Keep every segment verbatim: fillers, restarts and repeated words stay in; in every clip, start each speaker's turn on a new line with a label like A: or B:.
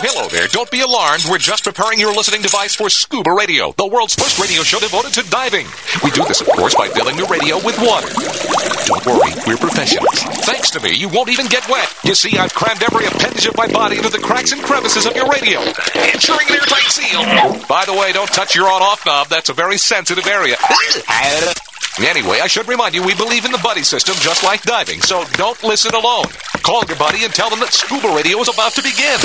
A: Hello there. Don't be alarmed. We're just preparing your listening device for Scuba Radio, the world's first radio show devoted to diving. We do this, of course, by filling the radio with water. Don't worry, we're professionals. Thanks to me, you won't even get wet. You see, I've crammed every appendage of my body into the cracks and crevices of your radio, ensuring an airtight seal. By the way, don't touch your on-off knob. That's a very sensitive area. Anyway, I should remind you, we believe in the buddy system just like diving, so don't listen alone. Call your buddy and tell them that Scuba Radio is about to begin.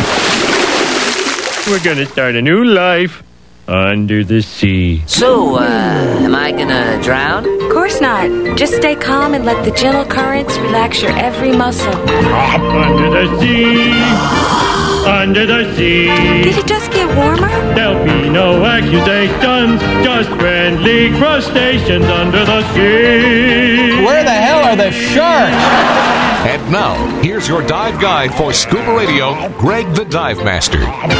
B: We're going to start a new life under the sea.
C: So, uh, am I gonna drown?
D: Of course not. Just stay calm and let the gentle currents relax your every muscle.
B: Under the sea, under the sea.
D: Did it just get warmer?
B: There'll be no accusations, just friendly crustaceans under the sea.
E: Where the hell are the sharks?
A: And now, here's your dive guide for Scuba Radio, Greg the Dive Master.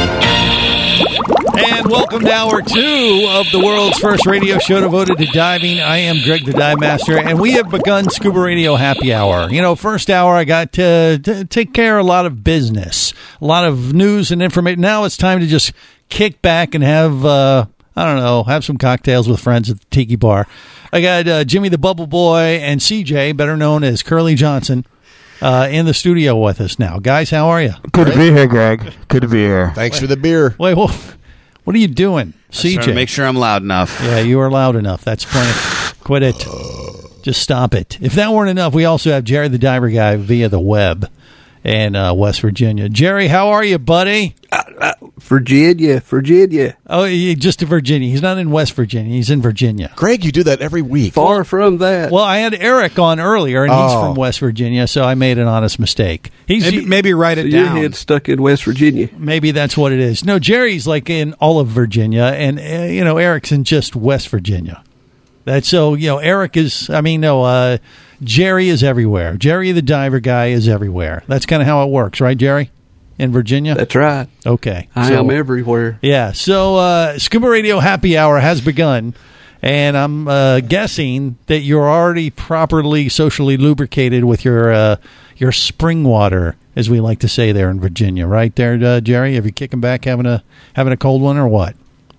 E: And welcome to hour two of the world's first radio show devoted to diving. I am Greg the Dive Master, and we have begun Scuba Radio Happy Hour. You know, first hour I got to, to take care of a lot of business, a lot of news and information. Now it's time to just kick back and have, uh, I don't know, have some cocktails with friends at the Tiki Bar. I got uh, Jimmy the Bubble Boy and C J, better known as Curly Johnson, Uh, in the studio with us now. Guys, how are you?
F: Good to be here, Greg. Good to be here.
G: Thanks for the beer.
E: Wait, well, what are you doing, C J?
H: Trying to make sure I'm loud enough.
E: Yeah, you are loud enough. That's plenty. Quit it. Just stop it. If that weren't enough, we also have Jerry the Diver Guy via the web in uh, West Virginia. Jerry, how are you, buddy?
I: Uh, uh, Virginia, Virginia.
E: Oh, he, just to Virginia. He's not in West Virginia. He's in Virginia.
G: Greg, you do that every week.
I: Far from that.
E: Well, I had Eric on earlier, and
G: oh.
E: he's from West Virginia, so I made an honest mistake. He's
H: Maybe, maybe write it
I: so
H: down.
I: Your head's stuck in West Virginia.
E: Maybe that's what it is. No, Jerry's like in all of Virginia, and, uh, you know, Eric's in just West Virginia. That's so, you know, Eric is, I mean, no, uh, Jerry is everywhere. Jerry the Diver Guy is everywhere. That's kind of how it works, right, Jerry? In Virginia?
I: That's right.
E: Okay.
I: I
E: so,
I: am everywhere.
E: Yeah. So, uh, Scuba Radio Happy Hour has begun, and I'm uh, guessing that you're already properly socially lubricated with your uh, your spring water, as we like to say there in Virginia, right there, uh, Jerry? Have you kicking back having a having a cold one or what?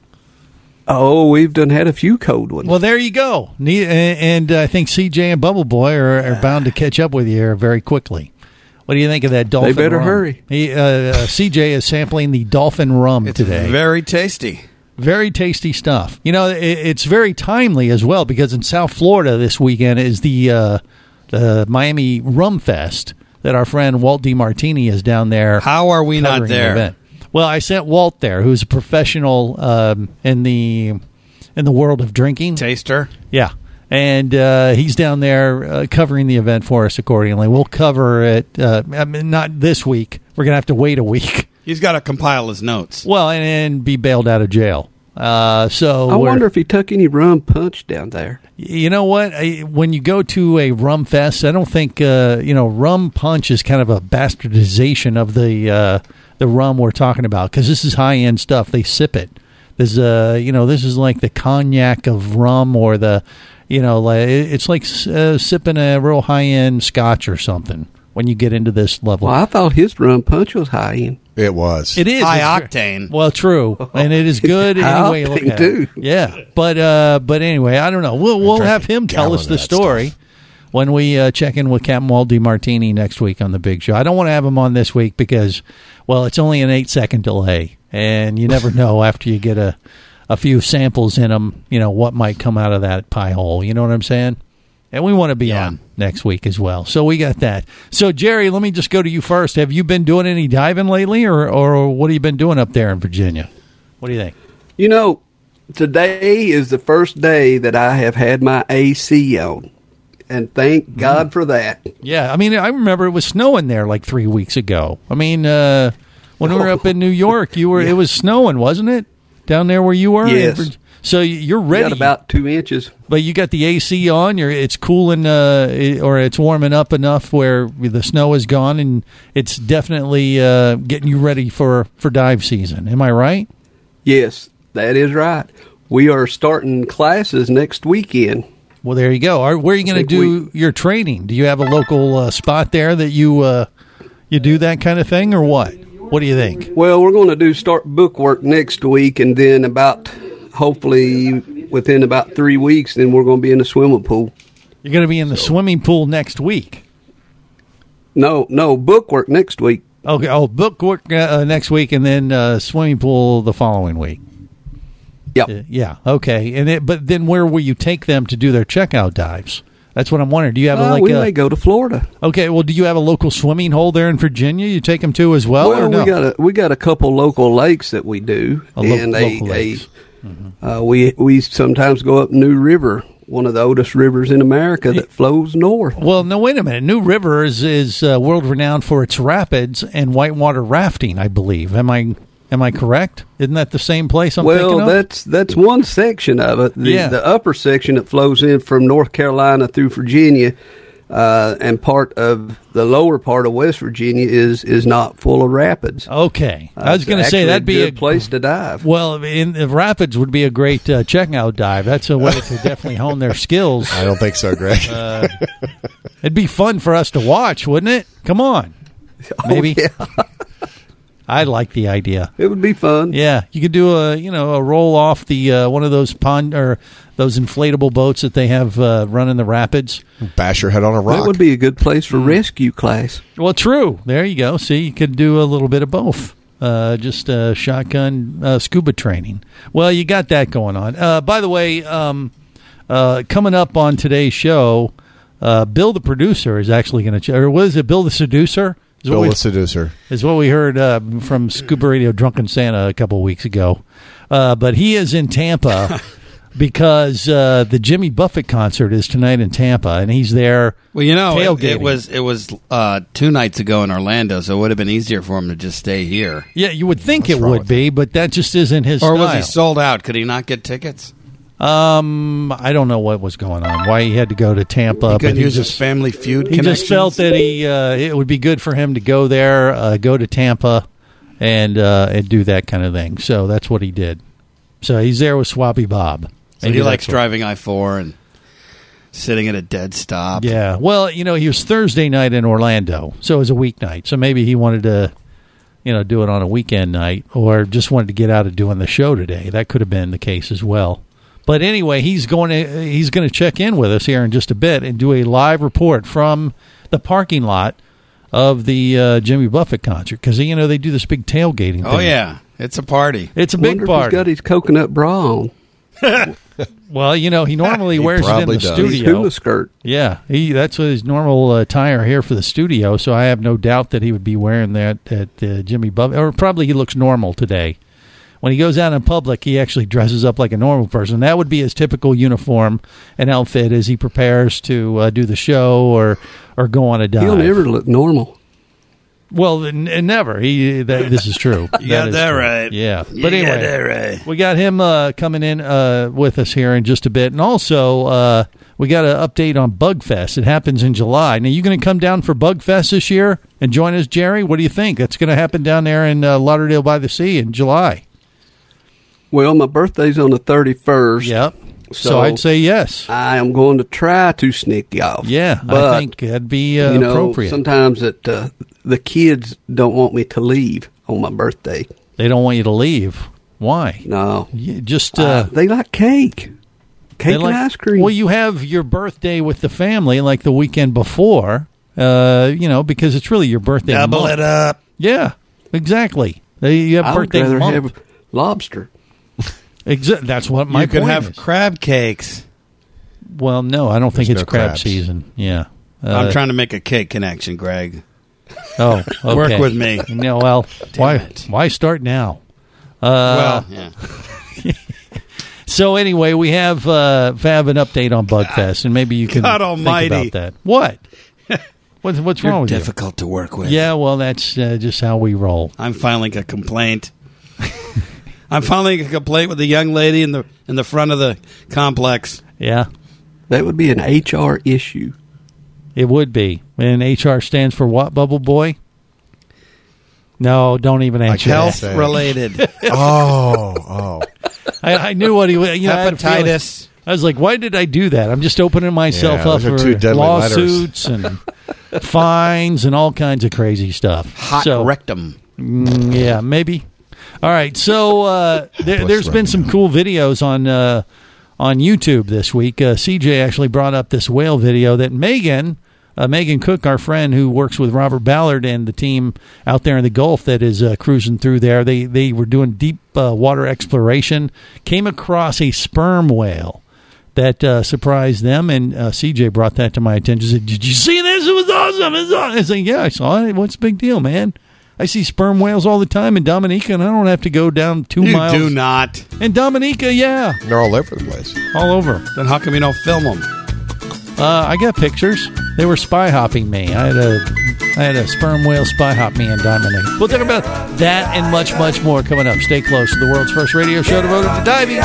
I: Oh, we've done had a few cold ones.
E: Well, there you go. And I think C J and Bubble Boy are, are bound to catch up with you here very quickly. What do you think of that dolphin rum?
I: They better
E: rum?
I: hurry.
E: He, uh, uh, C J is sampling the dolphin rum
H: it's
E: today.
H: Very tasty.
E: Very tasty stuff. You know, it, it's very timely as well because in South Florida this weekend is the uh, the Miami Rum Fest that our friend Walt DiMartini is down there.
H: How are we not there?
E: The well, I sent Walt there, who's a professional um, in the in the world of drinking.
H: Taster?
E: Yeah. And uh, he's down there uh, covering the event for us accordingly. We'll cover it, uh, I mean, not this week. We're going to have to wait a week.
H: He's got to compile his notes.
E: Well, and, and be bailed out of jail. Uh, so
I: I wonder if he took any rum punch down there.
E: You know what? I, when you go to a rum fest, I don't think, uh, you know, rum punch is kind of a bastardization of the uh, the rum we're talking about because this is high-end stuff. They sip it. This, uh, you know, this is like the cognac of rum or the... You know, like it's like uh, sipping a real high-end scotch or something when you get into this level.
I: Well, I thought his rum punch was high-end.
G: It was.
E: It is.
H: High
E: it's,
H: octane.
E: Well, true. And it is good
I: High
E: anyway. Look
I: octane,
E: at
I: too.
E: it. Yeah. But, uh, but anyway, I don't know. We'll, we'll have him tell us the story stuff. when we uh, check in with Captain Walt DiMartini next week on the Big Show. I don't want to have him on this week because, well, it's only an eight-second delay. And you never know after you get a... a few samples in them, you know, what might come out of that pie hole. You know what I'm saying? And we want to be
H: yeah.
E: on next week as well. So we got that. So, Jerry, let me just go to you first. Have you been doing any diving lately, or, or what have you been doing up there in Virginia? What do you think?
I: You know, today is the first day that I have had my A C on. And thank mm. God for that.
E: Yeah, I mean, I remember it was snowing there like three weeks ago. I mean, uh, when we were up in New York, you were yeah. it was snowing, wasn't it? Down there where you were?
I: Yes.
E: So you're ready.
I: We got about two inches.
E: But you got the A C on. You're it's cooling, uh, or it's warming up enough where the snow is gone, and it's definitely uh, getting you ready for, for dive season. Am I right?
I: Yes, that is right. We are starting classes next weekend.
E: Well, there you go. Are, where are you going to do we, your training? Do you have a local uh, spot there that you uh, you do that kind of thing, or what? What do you think?
I: Well, we're going to do start bookwork next week, and then about hopefully within about three weeks, then we're going to be in the swimming pool.
E: You're going to be in the swimming pool next week.
I: No, no, bookwork next week.
E: Okay, oh, bookwork uh, next week, and then uh, swimming pool the following week.
I: Yep.
E: Uh, yeah. Okay. And it, but then where will you take them to do their checkout dives? That's what I'm wondering. Do you have a,
I: Uh,
E: like
I: we
E: a,
I: may go to Florida.
E: Okay. Well, do you have a local swimming hole there in Virginia? You take them to as well,
I: Well,
E: or no?
I: we got a we got a couple local lakes that we do,
E: A lo-
I: and
E: local
I: a,
E: lakes.
I: a uh, we we sometimes go up New River, one of the oldest rivers in America that flows north.
E: Well, no, wait a minute. New River is is uh, world renowned for its rapids and whitewater rafting, I believe. Am I am I correct? Isn't that the same place I'm thinking
I: Well,
E: of?
I: that's that's one section of it. The,
E: Yeah.
I: the upper section that flows in from North Carolina through Virginia, uh, and part of the lower part of West Virginia is is not full of rapids.
E: Okay.
I: Uh,
E: I was
I: it's
E: going to say
I: actually
E: that'd be a
I: good place to dive.
E: Well, in the rapids would be a great uh, checkout dive. That's a way to definitely hone their skills.
G: I don't think so, Greg.
E: Uh, it'd be fun for us to watch, wouldn't it? Come on. Maybe.
I: Oh, yeah.
E: I like the idea.
I: It would be fun.
E: Yeah, you could do a you know a roll off the uh, one of those pond or those inflatable boats that they have uh, running the rapids.
G: Bash your head on a rock.
I: That would be a good place for rescue class.
E: Well, true. There you go. See, you could do a little bit of both. Uh, just uh, shotgun uh, scuba training. Well, you got that going on. Uh, by the way, um, uh, coming up on today's show, uh, Bill the producer is actually going to. Ch- or what is it? Bill the seducer. Is
G: Bill
E: what we-
G: the seducer.
E: Is what we heard uh, from Scuba Radio Drunken Santa a couple of weeks ago. Uh, but he is in Tampa because uh, the Jimmy Buffett concert is tonight in Tampa, and he's there.
H: Well, you know, it,
E: tailgating.
H: it was it was uh, two nights ago in Orlando, so it would have been easier for him to just stay here.
E: Yeah, you would think
G: What's
E: it
G: wrong
E: would
G: with
E: be, but that just isn't his
H: Or
E: style.
H: was he sold out? Could he not get tickets?
E: Um, I don't know what was going on. Why he had to go to Tampa?
H: He
E: but
H: couldn't
E: he
H: use
E: just,
H: his Family Feud
E: He just
H: connections?
E: felt that he uh, it would be good for him to go there, uh, go to Tampa, and uh, and do that kind of thing. So that's what he did. So he's there with Swappy Bob.
H: So
E: Maybe
H: he likes
E: that's what-
H: driving I four and sitting at a dead stop.
E: Yeah. Well, you know, he was Thursday night in Orlando, so it was a weeknight. So maybe he wanted to, you know, do it on a weekend night, or just wanted to get out of doing the show today. That could have been the case as well. But anyway, he's going to he's going to check in with us here in just a bit and do a live report from the parking lot of the uh, Jimmy Buffett concert, because you know they do this big tailgating.
H: Oh
E: thing.
H: yeah, it's a party.
E: It's a big
I: Wonder if
E: party.
I: he's got his coconut bra on.
E: Well, you know, he normally
G: He
E: wears it in
G: probably
E: the
G: does.
I: His
E: studio.
I: hula skirt.
E: Yeah, he that's his normal attire here for the studio, so I have no doubt that he would be wearing that at uh, Jimmy Buffett. Or probably he looks normal today. When he goes out in public, he actually dresses up like a normal person. That would be his typical uniform and outfit as he prepares to uh, do the show or or go on a dive.
I: He'll never look normal.
E: Well, n- n- never. He that, this is true.
H: You got
E: is
H: that
E: true.
H: right.
E: Yeah,
H: You
E: but
H: got
E: anyway,
H: that right.
E: we got him uh, coming in uh, with us here in just a bit, and also uh, we got an update on Bugfest. It happens in July. Now, you going to come down for Bugfest this year and join us, Jerry? What do you think? That's going to happen down there in uh, Lauderdale by the Sea in July.
I: Well, my birthday's on the thirty-first.
E: Yep. So,
I: So
E: I'd say yes.
I: I am going to try to sneak you off.
E: Yeah,
I: but,
E: I think that'd be uh,
I: you know,
E: appropriate.
I: sometimes it, uh, the kids don't want me to leave on my birthday.
E: They don't want you to leave. Why?
I: No.
E: You just
I: Uh,
E: uh,
I: they like cake. Cake
E: they
I: and
E: like-
I: ice cream.
E: Well, you have your birthday with the family like the weekend before, uh, you know, because it's really your birthday
H: Double
E: month.
H: it up.
E: Yeah, exactly. They- You have
I: I would
E: birthday
I: rather
E: month.
I: have lobster.
E: Exa- that's what my
H: you could
E: point
H: have
E: is.
H: crab cakes.
E: Well, no, I don't think
G: There's
E: it's
G: no
E: crab
G: crabs.
E: season. Yeah. Uh,
H: I'm trying to make a cake connection, Greg.
E: Oh, okay.
H: Work with me.
E: No, well, why?
H: it.
E: Why start now? Uh,
H: well, yeah.
E: So anyway, we have uh, have an update on Bugfest, and maybe you can
H: God
E: think
H: almighty.
E: about that. What? What's what's
H: You're
E: wrong with
H: difficult to work with.
E: you? Yeah, well, that's uh, just how we roll.
H: I'm filing a complaint. I'm filing a complaint with the young lady in the in the front of the complex.
E: Yeah,
I: That would be an H R issue.
E: it would be. And H R stands for what, Bubble Boy? No, don't even answer that.
H: Health
G: say.
H: related.
G: Oh, oh.
E: I, I knew what he was. You know, I had a feeling-
H: Hepatitis.
E: I was like, why did I do that? I'm just opening myself
G: Yeah,
E: up
G: those are
E: for
G: two deadly
E: lawsuits and fines and all kinds of crazy stuff.
H: Hot
E: so,
H: rectum.
E: Mm, yeah, maybe. All right, so uh, there, there's been some cool videos on uh, on YouTube this week. Uh, C J actually brought up this whale video that Megan, uh, Megan Cook, our friend who works with Robert Ballard and the team out there in the Gulf that is uh, cruising through there. They they were doing deep uh, water exploration, came across a sperm whale that uh, surprised them, and uh, C J brought that to my attention. Said, "Did you see this? It was awesome." It was awesome. I said, "Yeah, I saw it. What's the big deal, man? I see sperm whales all the time in Dominica, and I don't have to go down two
H: you
E: miles."
H: You do not.
E: In Dominica, yeah.
G: They're all over the place.
E: All over.
H: Then how come you don't film them?
E: Uh, I got pictures. They were spy hopping me. I had a, I had a sperm whale spy hop me in Dominica. We'll talk about that and much, much more coming up. Stay close to the world's first radio show devoted to diving.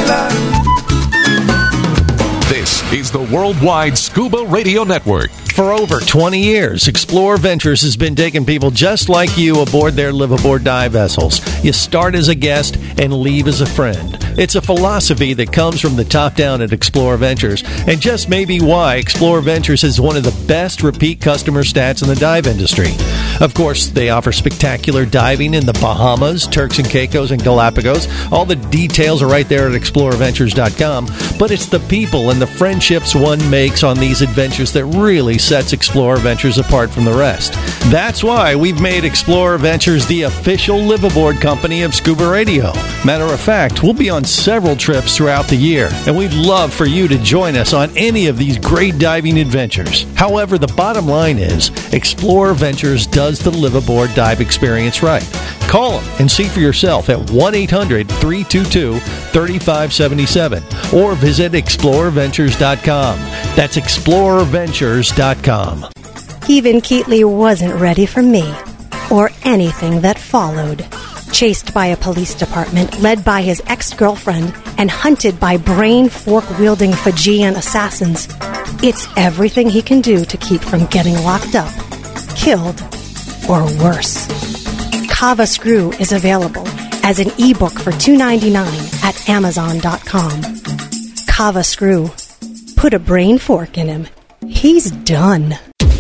A: This is the Worldwide Scuba Radio Network.
E: For over twenty years, Explorer Ventures has been taking people just like you aboard their live-aboard dive vessels. You start as a guest and leave as a friend. It's a philosophy that comes from the top down at Explorer Ventures, and just maybe why Explorer Ventures is one of the best repeat customer stats in the dive industry. Of course, they offer spectacular diving in the Bahamas, Turks and Caicos, and Galapagos. All the details are right there at explorer ventures dot com, but it's the people and the friendships one makes on these adventures that really sets Explorer Ventures apart from the rest. That's why we've made Explorer Ventures the official live-aboard company of Scuba Radio. Matter of fact, we'll be on several trips throughout the year, and we'd love for you to join us on any of these great diving adventures. However, the bottom line is, Explorer Ventures does the live-aboard dive experience right. Call them and see for yourself at one eight hundred three two two three five seven seven or visit explorer ventures dot com. That's explorer ventures dot com.
J: Even Keatley wasn't ready for me, or anything that followed. Chased by a police department led by his ex-girlfriend and hunted by brain fork-wielding Fijian assassins, it's everything he can do to keep from getting locked up, killed, or worse. Kava Screw is available as an ebook for two dollars and ninety-nine cents at amazon dot com. Kava Screw. Put a brain fork in him. He's done.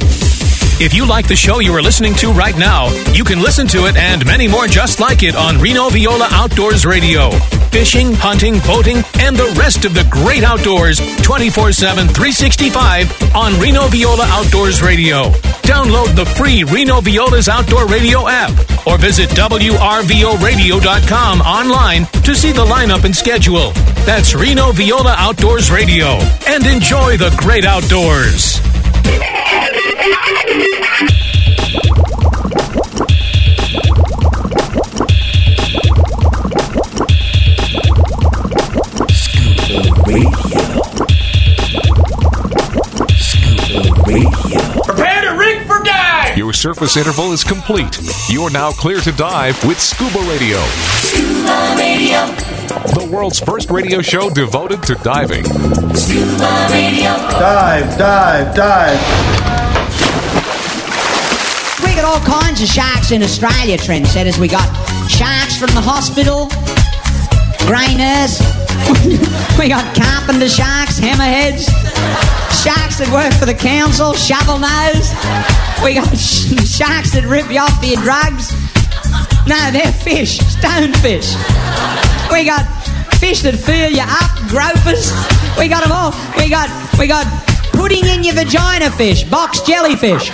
K: If you like the show you are listening to right now, you can listen to it and many more just like it on Reno Viola Outdoors Radio. Fishing, hunting, boating, and the rest of the great outdoors twenty-four seven, three sixty-five on Reno Viola Outdoors Radio. Download the free Reno Viola's Outdoor Radio app or visit w r v o radio dot com online to see the lineup and schedule. That's Reno Viola Outdoors Radio. And enjoy the great outdoors.
L: Scuba Radio. Scuba Radio.
A: Prepare to rig for dive! Your surface interval is complete. You are now clear to dive with Scuba Radio.
L: Scuba Radio.
A: The world's first radio show devoted to diving.
L: Scuba Radio.
M: Dive, dive, dive.
N: We got all kinds of sharks in Australia, trendsetters. We got sharks from the hospital, grey nurse. We got carpenter sharks, hammerheads, sharks that work for the council, shovel nose. We got sh- sharks that rip you off for your drugs. No, they're fish, stonefish. We got fish that fill you up, gropers. We got them all. We got we got pudding in your vagina fish, box jellyfish.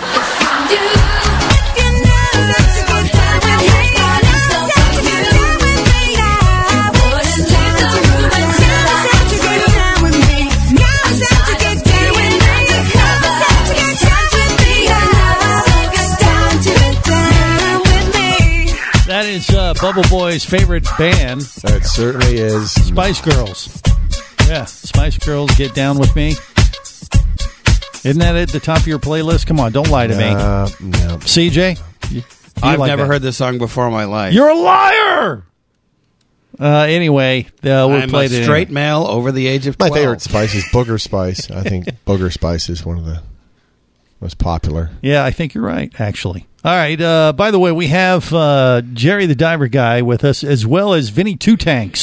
E: That is uh, Bubble Boy's favorite band.
G: That certainly is.
E: Spice Girls. Yeah, Spice Girls, Get Down With Me. Isn't that at the top of your playlist? Come on, don't lie to
G: uh,
E: me.
G: No.
E: C J? You, you
H: I've
E: like
H: never
E: that?
H: heard this song before in my life.
E: You're a liar! Uh, anyway, uh, we'll
H: I'm
E: play
H: a
E: it
H: straight
E: anyway.
H: male over the age of
G: My
H: twelve.
G: favorite spice is Booger Spice. I think Booger Spice is one of the most popular.
E: Yeah, I think you're right, actually. All right, uh, by the way, we have uh, Jerry the Diver Guy with us, as well as Vinny Two Tanks.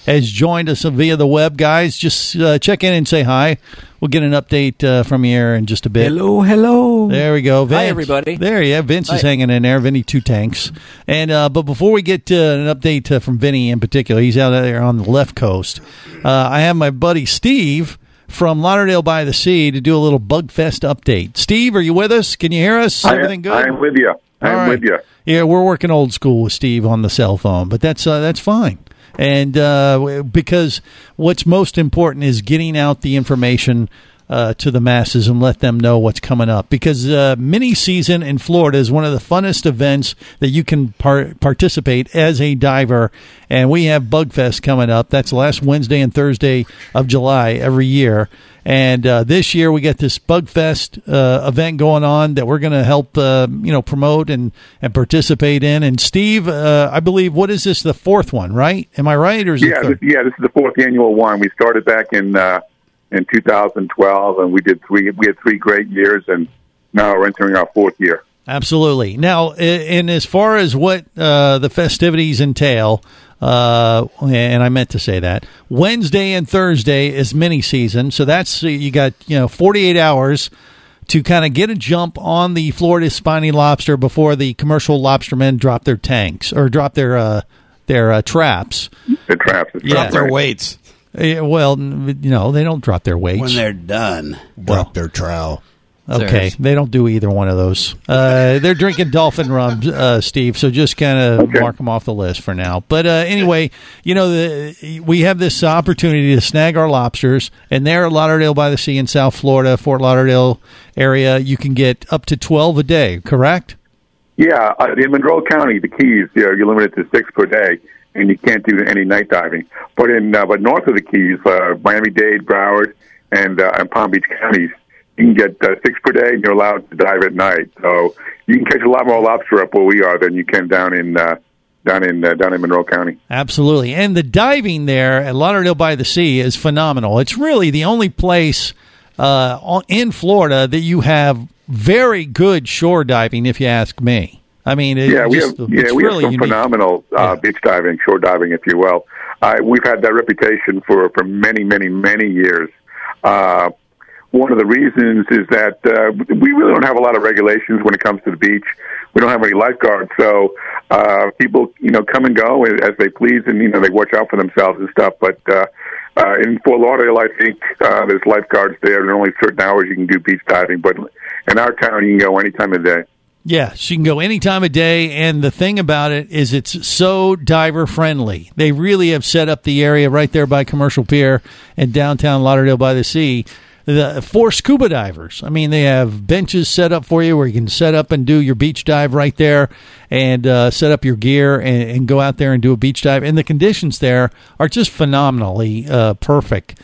E: has joined us via the web. Guys, just uh, check in and say hi. We'll get an update uh, from you in just a bit.
I: Hello, hello.
E: There we go. Vince.
C: Hi, everybody.
E: There, yeah. Vince
C: Hi.
E: is hanging in there. Vinny Two Tanks. And uh, but before we get to an update uh, from Vinny in particular, he's out there on the left coast. Uh, I have my buddy Steve from Lauderdale by the Sea to do a little Bugfest update. Steve, are you with us? Can you hear us?
O: I,
E: Everything good?
O: I am with you. I am
E: All right.
O: with you.
E: Yeah, we're working old school with Steve on the cell phone, but that's uh, that's fine. And uh, because what's most important is getting out the information uh, to the masses and let them know what's coming up. Because uh, mini season in Florida is one of the funnest events that you can par- participate as a diver. And we have Bugfest coming up. That's the last Wednesday and Thursday of July every year. And uh, this year we got this Bugfest uh, event going on that we're going to help uh, you know promote and, and participate in. And Steve, uh, I believe, what is this, the fourth one, right? Am I right? Or is
O: Yeah,
E: it third?
O: this, yeah. This is the fourth annual one. We started back in uh, in two thousand twelve, and we did three. We had three great years, and now we're entering our fourth year.
E: Absolutely. Now, i- and as far as what uh, the festivities entail, uh, and I meant to say that Wednesday and Thursday is mini season, so that's you got you know forty-eight hours to kind of get a jump on the Florida spiny lobster before the commercial lobstermen drop their tanks or drop their uh, their uh, traps.
O: The traps, the
E: Yeah.
H: Drop their weights
E: Yeah, well, n- you know they don't drop their weights
H: when they're done.
G: Drop their trowel.
E: Okay,
H: Serious.
E: they don't do either one of those. Uh, they're drinking dolphin rum, uh, Steve. So just kind of
O: Okay.
E: mark them off the list for now. But uh, anyway, you know, the, we have this opportunity to snag our lobsters, and there at Lauderdale by the Sea in South Florida, Fort Lauderdale area, you can get up to twelve a day. Correct?
O: Yeah, uh, in Monroe County, the Keys, you know, you're limited to six per day, and you can't do any night diving. But in uh, but north of the Keys, uh, Miami-Dade, Broward, and uh, and Palm Beach counties, you can get uh, six per day, and you're allowed to dive at night. So you can catch a lot more lobster up where we are than you can down in uh, down in uh, down in Monroe County.
E: Absolutely. And the diving there at Lauderdale by the Sea is phenomenal. It's really the only place uh, on- in Florida that you have very good shore diving, if you ask me. I mean, it
O: Yeah, we
E: just,
O: have yeah
E: it's
O: we
E: really
O: have some
E: unique.
O: phenomenal uh, beach diving, shore diving, if you will. Uh, we've had that reputation for for many, many, many years. Uh, one of the reasons is that uh, we really don't have a lot of regulations when it comes to the beach. We don't have any lifeguards, so uh, people, you know, come and go as they please, and you know they watch out for themselves and stuff. But uh, uh, in Fort Lauderdale, I think uh, there's lifeguards there. There are only certain hours you can do beach diving, but in our town, you can go any time of day.
E: Yeah, she can go any time of day, and the thing about it is it's so diver friendly. They really have set up the area right there by Commercial Pier in downtown Lauderdale by the Sea the, for scuba divers. I mean, they have benches set up for you where you can set up and do your beach dive right there and uh, set up your gear and, and go out there and do a beach dive. And the conditions there are just phenomenally uh, perfect.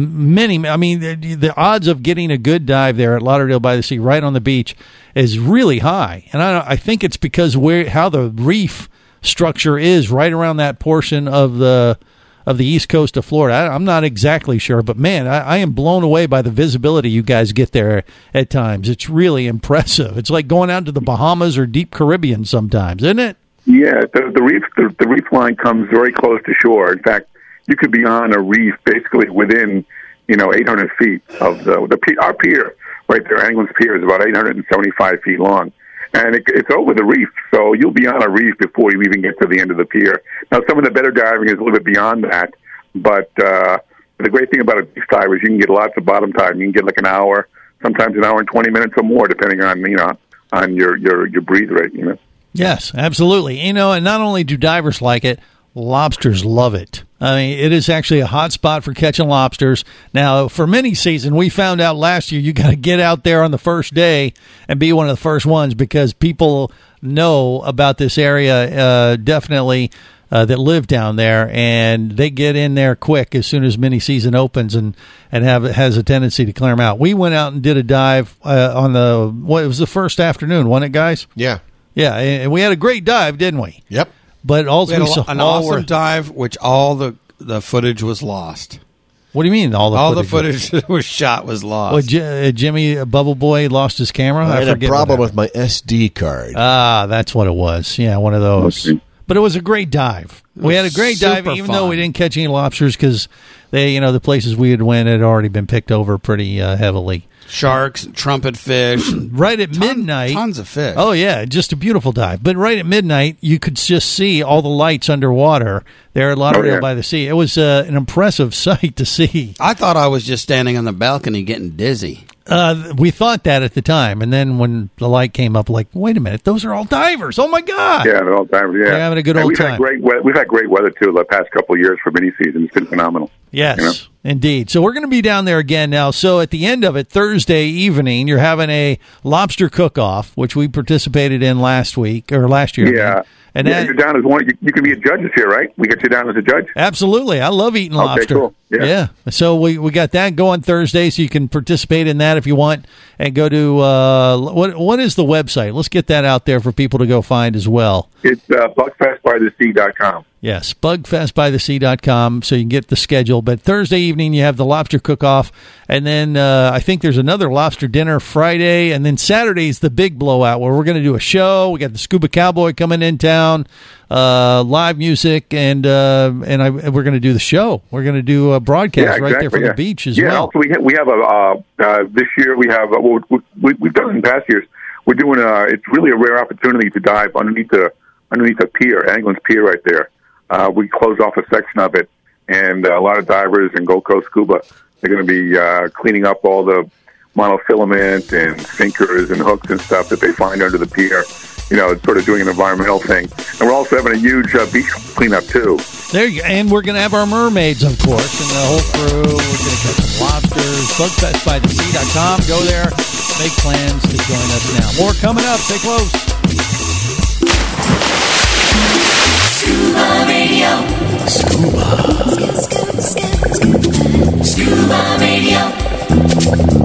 E: Many, I mean, the, the odds of getting a good dive there at Lauderdale by the Sea, right on the beach, is really high. And I, I think it's because where how the reef structure is right around that portion of the of the east coast of Florida. I, I'm not exactly sure, but man, I, I am blown away by the visibility you guys get there at times. It's really impressive. It's like going out to the Bahamas or deep Caribbean sometimes, isn't it?
O: Yeah, the, the reef the, the reef line comes very close to shore. In fact, you could be on a reef basically within, you know, eight hundred feet of the, the pe- our pier right there. Anglin's Pier is about eight hundred seventy-five feet long, and it, it's over the reef, so you'll be on a reef before you even get to the end of the pier. Now, some of the better diving is a little bit beyond that, but uh, the great thing about a beach dive is you can get lots of bottom time. You can get like an hour, sometimes an hour and twenty minutes or more, depending on you know on your your your breathe rate. You know.
E: Yes, absolutely. You know, and not only do divers like it, lobsters love it. I mean, it is actually a hot spot for catching lobsters. Now, for mini season, we found out last year you got to get out there on the first day and be one of the first ones because people know about this area uh, definitely uh, that live down there, and they get in there quick as soon as mini season opens and, and have has a tendency to clear them out. We went out and did a dive uh, on the, what, it was the first afternoon, wasn't it, guys?
G: Yeah.
E: Yeah, and we had a great dive, didn't we?
G: Yep.
E: But also
H: We had
E: we
H: a,
E: saw
H: an
E: all
H: awesome
E: were-
H: dive, which all the the footage was lost.
E: What do you mean all the
H: all
E: footage?
H: the footage that was shot was lost.
E: Well, J- uh, Jimmy uh, Bubble Boy lost his camera.
G: I had a
E: forget
G: problem
E: what
G: with my S D card.
E: that- Ah, that's what it was. Yeah, one of those.
O: Okay.
E: But it was a great dive. We had a great dive,
H: super
E: even though
H: fun.
E: we didn't catch any lobsters because they, you know, the places we had went had already been picked over pretty uh, heavily.
H: Sharks, trumpet fish.
E: Right at midnight.
H: Tons of fish.
E: Oh, yeah, just a beautiful dive. But right at midnight, you could just see all the lights underwater there at Lauderdale
O: Oh, yeah.
E: by the Sea. It was uh, an impressive sight to see.
H: I thought I was just standing on the balcony getting dizzy.
E: Uh, we thought that at the time, and then when the light came up, like, wait a minute, those are all divers. Oh, my God.
O: Yeah, they're all divers. Yeah,
E: They're having a good
O: And
E: old
O: we've
E: time.
O: Had great we- we've had great weather, too, the past couple of years for mini season. It's been phenomenal.
E: Yes,
O: You know?
E: indeed. So we're going to be down there again now. So at the end of it, Thursday evening, you're having a lobster cook-off, which we participated in last week, or last year.
O: Yeah.
E: And
O: yeah,
E: that-
O: you're down as one. You, you can be a judge this year, right? We get you down as a judge.
E: Absolutely. I love eating
O: Okay,
E: lobster.
O: cool. Yeah.
E: So we, we got that going Thursday, so you can participate in that if you want, and go to, uh, what what is the website? Let's get that out there for people to go find as well.
O: It's uh, bugfest by the sea dot com.
E: Yes, bugfest by the sea dot com, so you can get the schedule. But Thursday evening, you have the lobster cook-off, and then uh, I think there's another lobster dinner Friday, and then Saturday's the big blowout where we're going to do a show. We got the Scuba Cowboy coming in town, uh, live music, and uh, and I, we're going to do the show. We're going to do a broadcast right there from
O: yeah.
E: the beach as
O: yeah,
E: well.
O: also we ha- we have a uh, uh, this year we have uh, well, we, we, we've done it in past years. We're doing a. It's really a rare opportunity to dive underneath the underneath the pier, Anglin's Pier, right there. Uh, we close off a section of it, and uh, a lot of divers and Gold Coast Scuba, they're going to be uh, cleaning up all the monofilament and sinkers and hooks and stuff that they find under the pier. You know, it's sort of doing an environmental thing. And we're also having a huge uh, beach cleanup, too.
E: There you go. And we're going to have our mermaids, of course, and the whole crew. We're going to catch some lobsters. bugfest by the sea dot com. Go there. Make plans to join us now. More coming up. Stay close.
L: Scuba Radio. Scuba. Scuba Radio.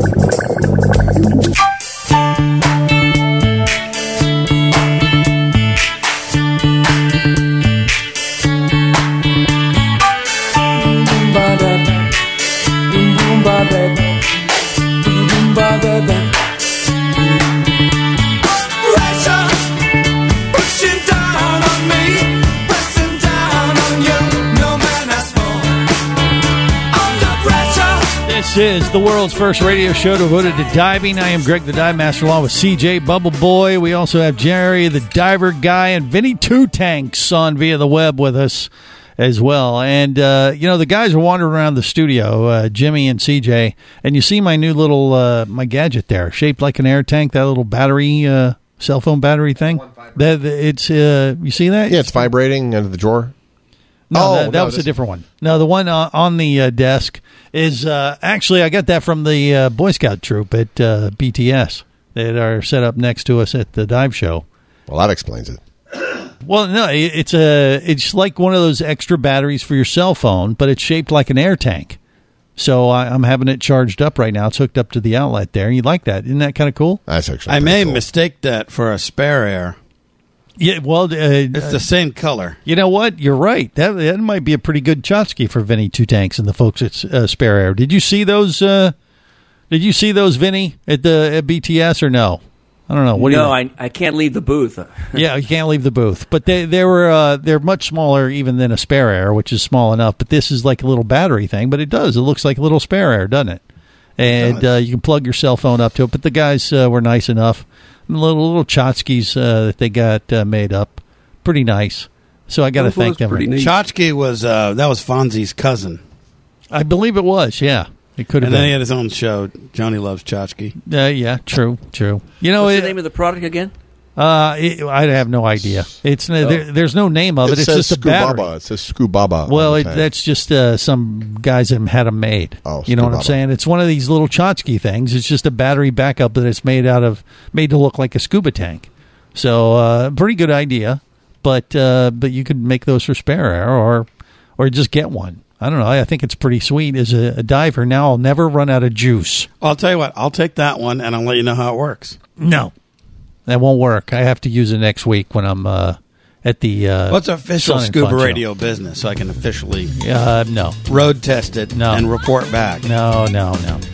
E: This is the world's first radio show devoted to diving. I am Greg the Dive Master, along with C J Bubble Boy. We also have Jerry the Diver Guy and Vinny Two Tanks on via the web with us as well. And, uh, you know, the guys are wandering around the studio, uh, Jimmy and C J, and you see my new little, uh, my gadget there, shaped like an air tank, that little battery, uh, cell phone battery thing. That It's, uh, you see that?
G: Yeah, it's vibrating under the drawer.
E: No,
G: Oh,
E: that, that
G: no,
E: was a
G: this-
E: different one. No, the one uh, on the uh, desk is uh, actually I got that from the uh, Boy Scout troop at uh, B T S that are set up next to us at the dive show.
G: Well, that explains it.
E: Well, no, it- it's a it's like one of those extra batteries for your cell phone, but it's shaped like an air tank. So I, I'm having it charged up right now. It's hooked up to the outlet there. You like that? Isn't that kind of cool?
G: That's actually.
H: I may mistake that for a spare air.
E: Yeah, well, uh,
H: It's the same color.
E: You know what? You're right. That that might be a pretty good tchotchke for Vinny Two Tanks and the folks at uh, Spare Air. Did you see those? Uh, did you see those, Vinny, at the at B T S or no? I don't know. What do
P: no,
E: you
P: I, I can't leave the booth.
E: yeah, you can't leave the booth. But they they were uh, they're much smaller even than a Spare Air, which is small enough. But this is like a little battery thing. But it does. It looks like a little Spare Air, doesn't it? And uh, you can plug your cell phone up to it. But the guys uh, were nice enough. Little little tchotchkes uh, that they got uh, made up. Pretty nice. So I got to thank them.
H: Tchotchke was uh, that was Fonzie's cousin.
E: I believe it was. Yeah, it could have
H: And then he
E: been.
H: had his own show. Johnny Loves Tchotchke.
E: Uh, yeah, true, true. You know,
P: What's
E: it,
P: the name of the product again?
E: uh, it, I have no idea. It's uh, there, there's no name of it.
G: It
E: it's
G: says
E: just a battery.
G: Scubaba. It says Scubaba.
E: Well,
G: on the
E: it,
G: tank.
E: that's just uh, some guys that had them made.
G: Oh,
E: you know what I'm
G: Scubaba.
E: saying? It's one of these little tchotchke things. It's just a battery backup that it's made out of, made to look like a scuba tank. So, uh, pretty good idea. But uh, but you could make those for Spare Air or or just get one. I don't know. I think it's pretty sweet as a, a diver. Now I'll never run out of juice.
H: I'll tell you what. I'll take that one, and I'll let you know how it works.
E: No, that won't work. I have to use it next week when I'm uh, at the uh,
H: What's official
E: Sun and
H: scuba
E: Fun show.
H: radio business, so I can officially
E: Uh, no,
H: road test it
E: No.
H: and report back.
E: no, no, no.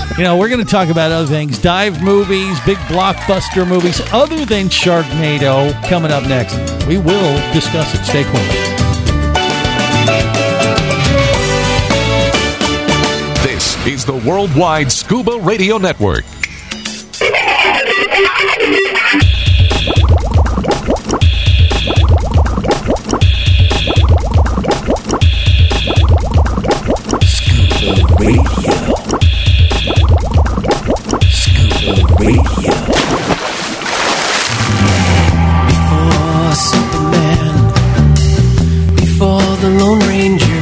E: You know, we're going to talk about other things. Dive movies, big blockbuster movies, other than Sharknado, coming up next. We will discuss it. Stay close.
A: This is the Worldwide Scuba Radio Network.
L: Radio. Scuba Radio. Before Superman, before the Lone Ranger,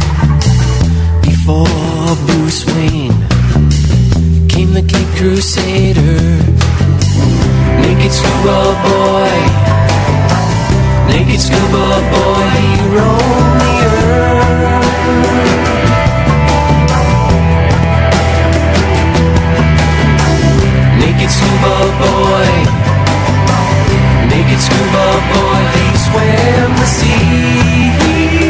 L: before Bruce Wayne, came the Cape Crusader, naked scuba boy, naked scuba boy, he roamed the earth. Naked scuba boy, naked scuba boy, he swam the sea.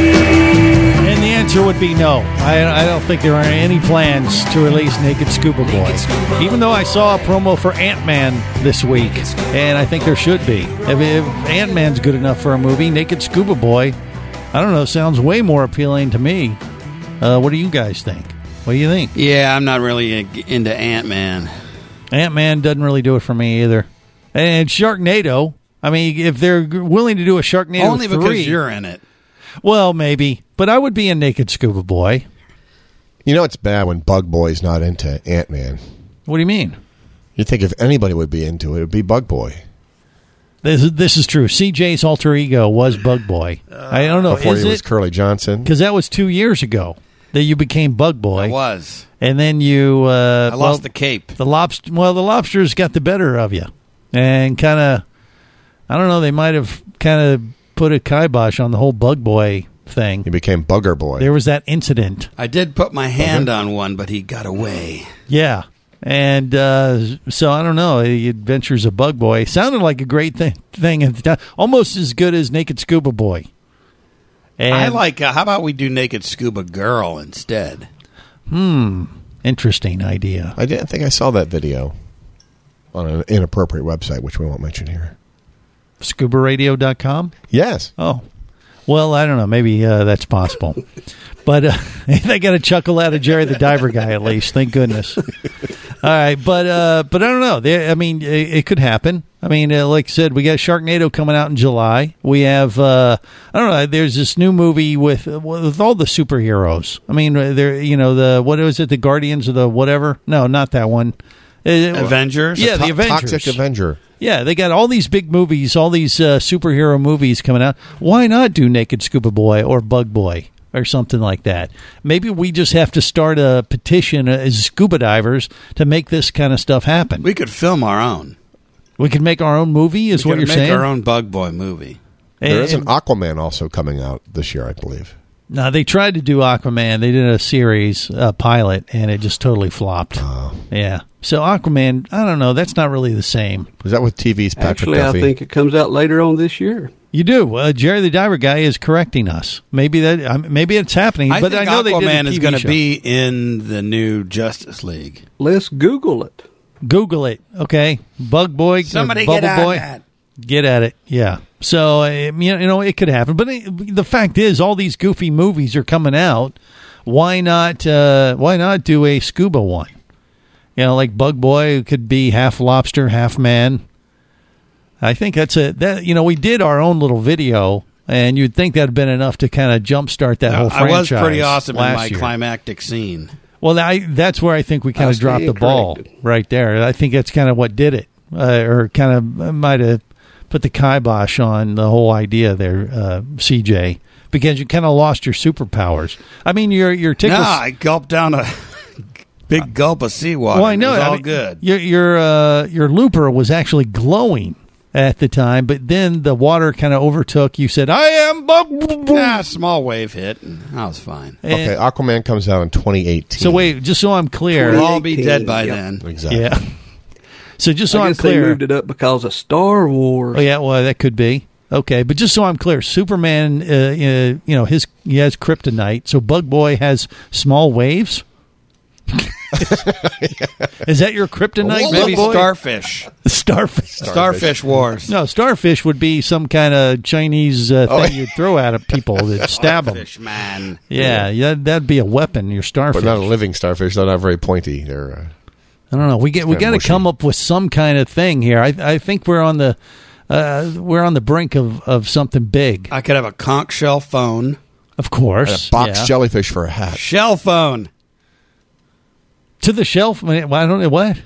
E: And the answer would be no. I, I don't think there are any plans to release Naked Scuba Boy. Even though I saw a promo for Ant-Man this week, and I think there should be. If, if Ant-Man's good enough for a movie, Naked Scuba Boy, I don't know, sounds way more appealing to me. Uh, what do you guys think? What do you think?
H: Yeah, I'm not really into Ant-Man.
E: Ant-Man doesn't really do it for me either. And Sharknado, I mean, if they're willing to do a Sharknado
H: Only
E: three,
H: because you're in it.
E: Well, maybe. But I would be a Naked Scuba Boy.
G: You know it's bad when Bug Boy's not into Ant-Man.
E: What do you mean?
G: You think if anybody would be into it, it would be Bug Boy.
E: This is, this is true. C J's alter ego was Bug Boy. Uh, I don't know.
G: Before
E: is
G: he was
E: it?
G: Curly Johnson.
E: Because that was two years ago that you became Bug Boy.
H: It was.
E: And then you... Uh,
H: I lost
E: well,
H: the cape.
E: The lobster. Well, the lobsters got the better of you. And kind of... I don't know. They might have kind of put a kibosh on the whole Bug Boy thing.
G: He became Bugger Boy.
E: There was that incident.
H: I did put my hand on one, but he got away.
E: Yeah. And uh, so, I don't know. The Adventures of Bug Boy sounded like a great thing, thing at the time. Almost as good as Naked Scuba Boy. And
H: I like, uh, how about we do Naked Scuba Girl instead?
E: Hmm. Interesting idea.
G: I didn't think I saw that video on an inappropriate website, which we won't mention here.
E: scuba radio dot com?
G: Yes.
E: Oh. Well, I don't know. Maybe uh, that's possible. But uh, they got a chuckle out of Jerry the Diver guy, at least. Thank goodness. All right. But uh, but I don't know. They, I mean, it, it could happen. I mean, uh, like I said, we got Sharknado coming out in July. We have, uh, I don't know, there's this new movie with with all the superheroes. I mean, there, you know, the, what was it, the Guardians of the whatever? No, not that one. Uh,
H: Avengers?
E: Yeah,
G: the
E: the Avengers.
G: Toxic Avenger.
E: Yeah, they got all these big movies, all these uh, superhero movies coming out. Why not do Naked Scuba Boy or Bug Boy or something like that? Maybe we just have to start a petition as scuba divers to make this kind of stuff happen.
H: We could film our own.
E: We could make our own movie, is
H: we
E: what you're
H: make
E: saying?
H: Make our own Bug Boy movie.
G: There
E: and,
G: is an Aquaman also coming out this year, I believe.
E: No, they tried to do Aquaman. They did a series, a pilot, and it just totally flopped.
G: Oh.
E: Yeah. So Aquaman, I don't know. That's not really the same.
G: Is that with T V's Patrick
I: Actually,
G: Duffy?
I: I think it comes out later on this year.
E: You do. Uh, Jerry the Diver guy is correcting us. Maybe that. Um, maybe it's happening.
H: I
E: but
H: think
E: I know
H: Aquaman
E: they did a
H: is
E: T V
H: going to
E: show.
H: be in the new Justice League.
I: Let's Google it.
E: Google it. Okay. Bug Boy.
H: Somebody
E: Bubble
H: get on
E: Boy.
H: that.
E: Get at it. Yeah. So, uh, you know, it could happen. But it, the fact is, all these goofy movies are coming out. Why not, uh, why not do a scuba one? You know, like Bug Boy could be half lobster, half man. I think that's a, that, you know, we did our own little video, and you'd think that would have been enough to kind of jumpstart that whole
H: I
E: franchise.
H: was pretty awesome in
E: last
H: my
E: year.
H: climactic scene.
E: Well, I, that's where I think we kind
I: I
E: of dropped the
I: stand
E: ball
I: corrected.
E: right there. I think that's kind of what did it, uh, or kind of might have put the kibosh on the whole idea there, uh, C J, because you kind of lost your superpowers. I mean, your your tickles.
H: No, I gulped down a big gulp of seawater.
E: Well, I know
H: It was all
E: I mean,
H: good.
E: Your your uh, your looper was actually glowing at the time, but then the water kind of overtook. You said, "I am bug."
H: Yeah, a small wave hit, and I was fine.
E: And-
G: Okay, Aquaman comes out in twenty eighteen.
E: So wait, just so I'm clear.
H: We'll all be dead by
I: yeah.
H: then.
G: Exactly.
E: Yeah. So just so
I: I
E: I'm
I: guess they
E: clear.
I: moved it up because of Star Wars.
E: Oh yeah, well that could be okay, but just so I'm clear, Superman, uh, uh, you know, his he has kryptonite, so Bug Boy has small waves. Is that your kryptonite?
H: Maybe
E: Bug Boy?
H: starfish.
E: Starfish.
H: Starfish wars.
E: No, starfish would be some kind of Chinese uh,
G: Oh,
E: thing you'd throw at people that stab them.
H: Starfish, man.
E: Yeah, yeah, that'd be a weapon. Your starfish.
G: But not a living starfish. They're not very pointy. They're. Uh,
E: I don't know. We get we
G: kinda
E: got to
G: mushy.
E: come up with some kind of thing here. I I think we're on the uh, we're on the brink of, of something big.
H: I could have a conch shell phone.
E: Of course,
G: a box
E: yeah.
G: jellyfish for a hat.
H: Shell phone.
E: To the shelf. I don't know what.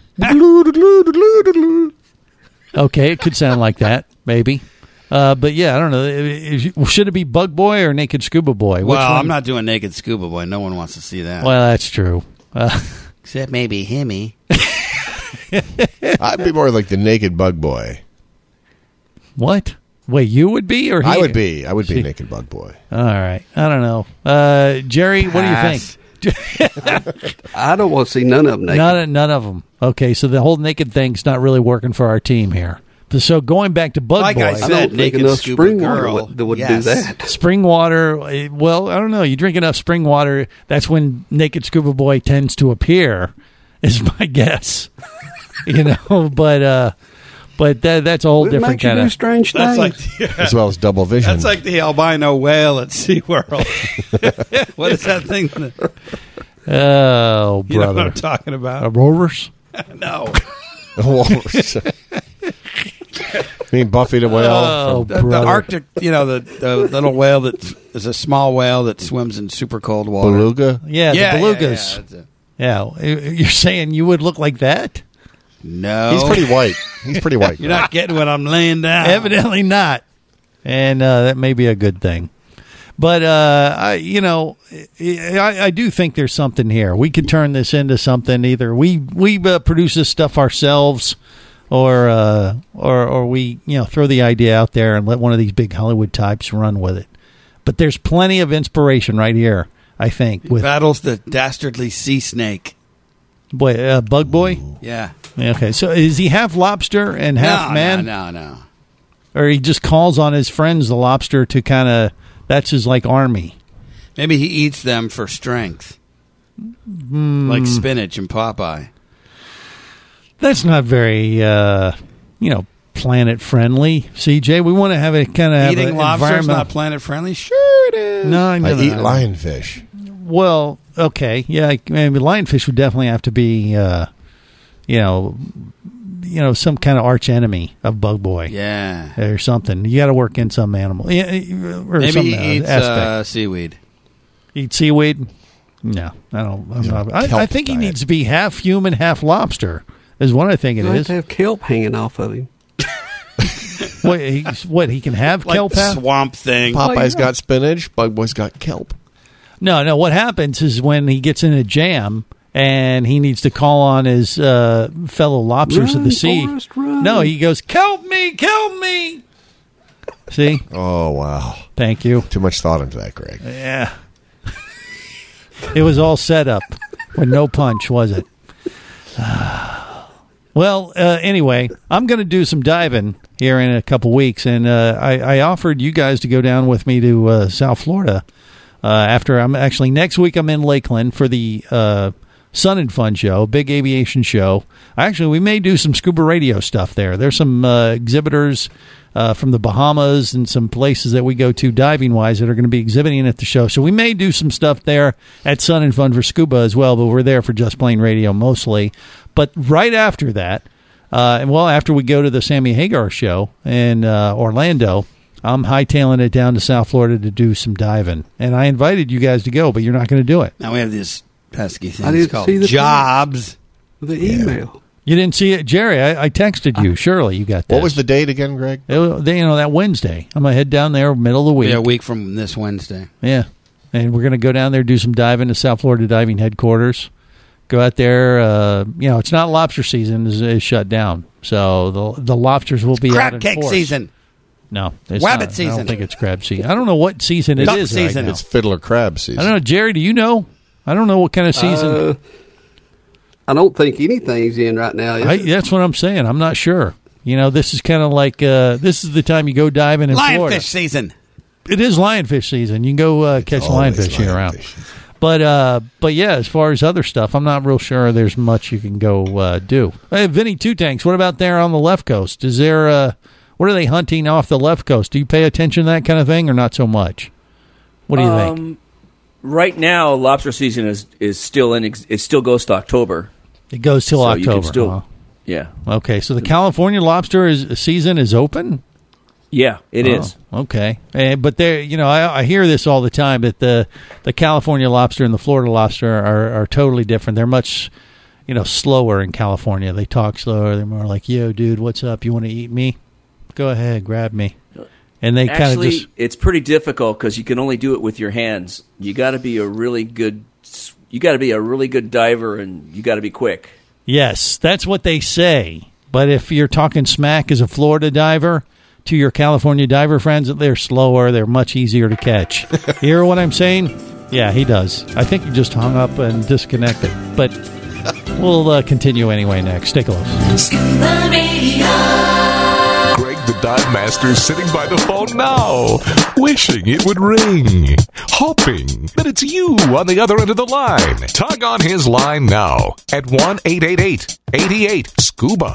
E: Okay, it could sound like that, maybe. Uh, but yeah, I don't know. Is- Should it be Bug Boy or Naked Scuba Boy? Which
H: Well,
E: one?
H: I'm not doing Naked Scuba Boy. No one wants to see that.
E: Well, that's true. Uh,
H: Except maybe Himmy.
G: I'd be more like the naked bug boy.
E: what? Wait, you would be or he?
G: I would be. I would be
E: See.
G: naked bug boy.
E: All right. I don't know. Uh, Jerry, what do you
H: Pass.
E: think?
I: I don't want to see none of them naked.
E: None, none of them. Okay, so the whole naked thing's not really working for our team here. So going back to Bug
H: Like
E: Boy,
H: I
I: I
H: said,
I: don't think
H: Naked
I: enough
H: Scuba
I: spring water
H: Girl.
I: would, that would
H: Yes.
I: do that.
E: spring water. eh, Well, I don't know. You drink enough spring water, that's when Naked Scuba Boy tends to appear. Is my guess. You know, but uh, but that, that's a whole
I: It
E: different
I: makes you
E: kind
I: do
E: of.
I: strange
H: That's
I: things.
H: like
G: As well as double vision.
H: that's like the albino whale at SeaWorld. What is that thing? that-
E: Oh,
H: You know what
E: brother,
H: I'm talking
E: uh,
H: about?
E: rovers.
H: No.
G: Walrus. I mean, Buffy the whale.
E: Oh,
G: from-
H: The, the
E: brother.
H: Arctic, you know, the, the little whale that is a small whale that swims in super cold water.
G: Beluga.
E: Yeah,
H: Yeah,
E: the
H: yeah,
E: belugas.
H: yeah, that's it.
E: Yeah, you're saying you would look like that?
H: No.
G: He's pretty white. He's pretty white.
H: You're not getting what I'm laying down.
E: Evidently not, and uh, that may be a good thing. But uh, I, you know, I, I do think there's something here. We could turn this into something. Either we we uh, produce this stuff ourselves, or uh, or or we you know throw the idea out there and let one of these big Hollywood types run with it. But there's plenty of inspiration right here. I think with
H: Battles the dastardly sea snake.
E: boy, uh, Bug Boy.
H: Yeah.
E: Okay, so is he half lobster and half
H: no,
E: man?
H: No, no, no.
E: Or he just calls on his friends, the lobster, to kind of, that's his, like, army.
H: Maybe he eats them for strength.
E: Mm.
H: Like spinach and Popeye.
E: That's not very, uh, you know, planet-friendly, C J. We want to have it kind of have
H: Eating
E: an
H: lobster is
E: environmental-
H: not planet friendly? Sure it is.
E: No, I, know
G: I eat
E: that.
G: lionfish.
E: Well, okay, yeah, I mean, lionfish would definitely have to be, uh, you know, you know, some kind of arch enemy of Bug Boy.
H: Yeah.
E: Or something. You got to work in some animal. Yeah, or
H: Maybe
E: some
H: he
E: uh,
H: eats
E: aspect.
H: uh, seaweed.
E: Eat seaweed? No, I don't. I'm not, I, I
G: kelp
E: think he
G: diet.
E: needs to be half human, half lobster. Is what I think it
I: You have
E: is.
I: to have kelp hanging off of him.
E: What he, what he can have
H: Like
E: kelp? Have?
H: swamp thing.
G: Popeye's
I: yeah.
G: got spinach. Bug Boy's got kelp.
E: No, no. What happens is when he gets in a jam and he needs to call on his uh, fellow lobsters of the
I: Run,
E: sea.
I: Forrest, run.
E: No, he goes, "Kelp me, kelp me." See?
G: Oh, wow.
E: Thank you.
G: Too much thought into that, Greg.
E: Yeah. It was all set up with no punch, was it? Well, uh, anyway, I'm going to do some diving here in a couple weeks, and uh, I, I offered you guys to go down with me to uh, South Florida. Uh, after I'm actually next week, I'm in Lakeland for the uh, Sun and Fun show, big aviation show. Actually, we may do some scuba radio stuff there. There's some uh, exhibitors uh, from the Bahamas and some places that we go to diving wise that are going to be exhibiting at the show. So we may do some stuff there at Sun and Fun for scuba as well, but we're there for Just Plain Radio mostly. But right after that, uh, and well, after we go to the Sammy Hagar show in uh, Orlando, I'm hightailing it down to South Florida to do some diving. And I invited you guys to go, but you're not going to do it.
H: Now we have this pesky
I: I
H: thing
I: didn't
H: called
I: see the
H: jobs.
I: The email.
E: You didn't see it, Jerry. I, I texted you. Surely you got that.
G: What was the date again, Greg?
E: It was, you know, that Wednesday. I'm going to head down there middle of the week.
H: Yeah, a week from this Wednesday.
E: Yeah. And we're going to go down there, do some diving to South Florida Diving Headquarters. Go out there. Uh, you know, it's not lobster season. is is shut down. So the the lobsters will be out
H: Crab
E: in
H: cake
E: force.
H: season.
E: No. It's
H: Wabbit
E: not. I
H: season.
E: don't think it's crab season. I don't know what season it
H: Duck
E: is
H: season.
E: right now.
G: It's fiddler crab season.
E: I don't know. Jerry, do you know? I don't know what kind of season.
I: Uh, I don't think anything's in right now. Is
E: I,
I: it?
E: that's what I'm saying. I'm not sure. You know, this is kind of like, uh, this is the time you go diving in Florida.
H: Lionfish season.
E: It is lionfish season. You can go uh, catch
G: always
E: lionfish year round.
G: lionfish.
E: But uh, but yeah, as far as other stuff, I'm not real sure there's much you can go uh, do. Hey, Vinny Two Tanks, what about there on the left coast? Is there uh, what are they hunting off the left coast? Do you pay attention to that kind of thing, or not so much? What do you
P: um,
E: think?
P: Right now, lobster season is, is still in. It still goes to October.
E: It goes till
P: so
E: October.
P: You can still,
E: huh?
P: Yeah.
E: Okay, so the California lobster is, season is open.
P: Yeah, it
E: oh,
P: is.
E: Okay, uh, but there, you know, I, I hear this all the time that the the California lobster and the Florida lobster are, are totally different. They're much, you know, slower in California. They talk slower. They're more like, "Yo, dude, what's up? You want to eat me? Go ahead, grab me." And they kind of
P: Actually,
E: just.
P: It's pretty difficult because you can only do it with your hands. You got to be a really good. You got to be a really good diver, and you got to be quick.
E: Yes, that's what they say. But if you're talking smack as a Florida diver to your California diver friends, they're slower. They're much easier to catch. You hear what I'm saying? Yeah, he does. I think he just hung up and disconnected. But we'll uh, continue anyway next. Stay close.
A: Scuba Radio. Greg the Dive Master is sitting by the phone now, wishing it would ring, hoping that it's you on the other end of the line. Tug on his line now at one eight eight eight, eight eight, SCUBA.